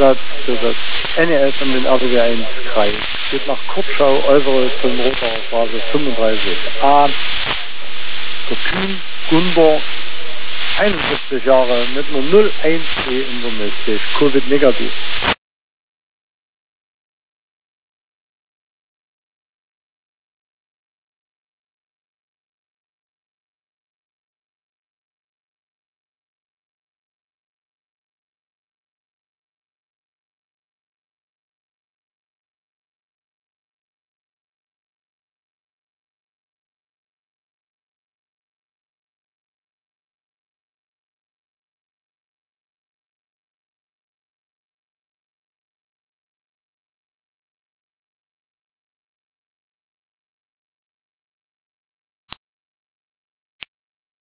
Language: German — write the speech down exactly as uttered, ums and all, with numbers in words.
Einsatz für das N E S und den R W eins Kreis geht nach Kurtschau Euvere zum Roter Phase fünfunddreißig A. Der Kühn Gunber, einundsiebzig Jahre, mit einer null eins E in der Milch, Covid negativ.